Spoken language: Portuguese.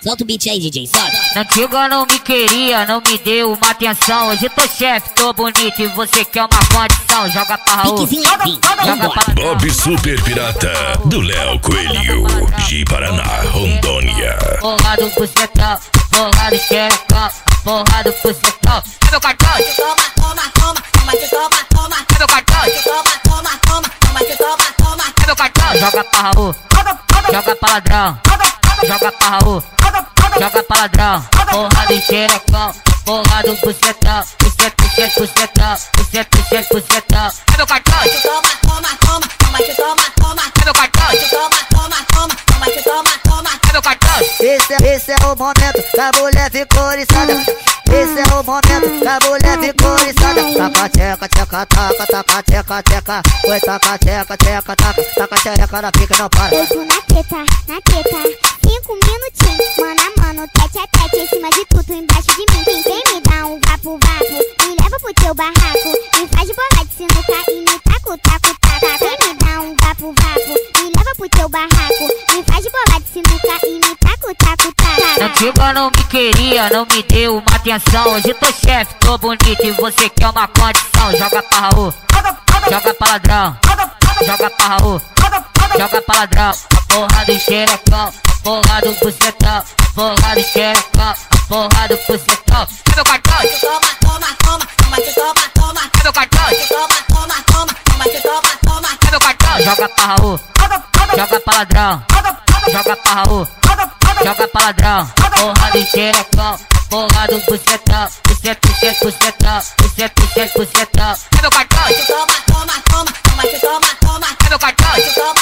Solta o beat aí, DJ, solta. Na antiga não me queria, não me deu uma atenção. Hoje tô chefe, tô bonito e você quer uma condição. Joga pra Raul, joga pra Bob Super Pirata, do Léo Coelho, de Paraná, Rondônia. Porra do bucetão, porra do xerecão, porra do bucetão. É meu cartão. Toma, toma, toma, toma, toma, toma. É meu cartão. Toma, toma, toma, toma, toma, toma. É meu cartão. Joga pra Raul, joga pra ladrão. Joga pra Raul, joga pra ladrão. Porra do xerecão, porra do bucetão. Bucetão, bucetão. É meu cartão. Toma, toma, toma, toma, toma, toma. É meu cartão. Toma, toma, toma, toma, toma, toma. É meu cartão. Esse é o momento da mulher ficou oriçada. Esse é o momento da mulher ficou oriçada. Taca, tcheca, tcheca, taca, taca, tcheca, tcheca. Oi, taca, tcheca, tcheca, taca, taca, tcheca, na pica não para. Beijo na teta, 5 minutinhos. Mano a mano, tete a tete, em cima de tudo, embaixo de mim. Quem me dá um vapo, vapo, me leva pro teu barraco. Me faz bolar de sinuca e me taco, taco, taca. Quem me dá um vapo, vapo, me leva pro teu barraco. Me faz bolar de sinuca e me taco, taco, taca. Na antiga não me queria, não me deu uma atenção. Hoje tô chefe, tô bonito e você quer uma condição. Joga pra Raul, joga pra ladrão. Joga pra Raul, joga pra ladrão. A porra do xerecão, a porra do bucetão. Porra do xerecão, a porra do bucetão. É meu cartão. Toma, toma, toma, toma, toma, toma. É meu cartão. Toma, toma, toma, toma, toma, toma. É meu cartão. Joga pra Raul, joga pra ladrão. Joga pra Raul, joga pra ladrão. Porra do xerecão, porra do bucetão. Bucetão, bucetão. É meu cartão. Toma, toma, toma, toma, toma, toma. É meu cartão. Toma,